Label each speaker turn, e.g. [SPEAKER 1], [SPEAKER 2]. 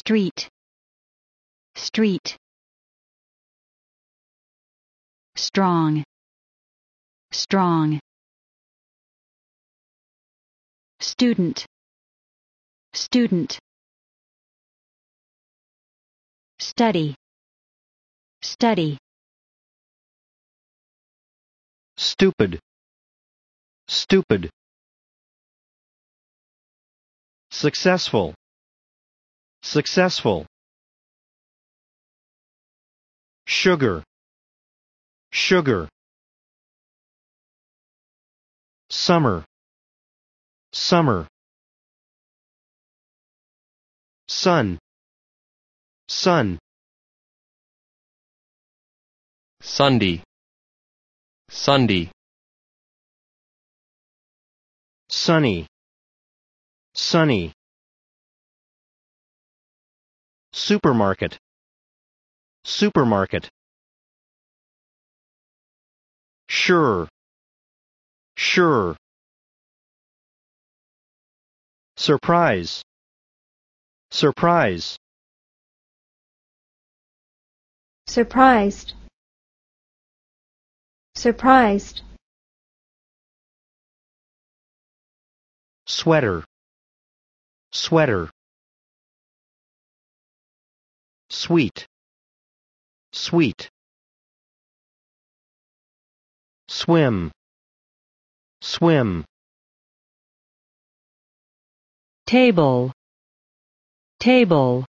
[SPEAKER 1] street, street. Strong, strong. Student, student. Study, study.
[SPEAKER 2] Stupid, stupid. Successful, successful. Sugar, sugar. Summer, summer. Sun, sun.
[SPEAKER 3] Sunday, Sunday.
[SPEAKER 2] Sunny, sunny. Supermarket, supermarket. Sure, sure. Surprise, surprise.
[SPEAKER 4] Surprised, surprised.
[SPEAKER 2] Sweater, sweater. Sweet, sweet. Swim, swim.
[SPEAKER 1] table, table.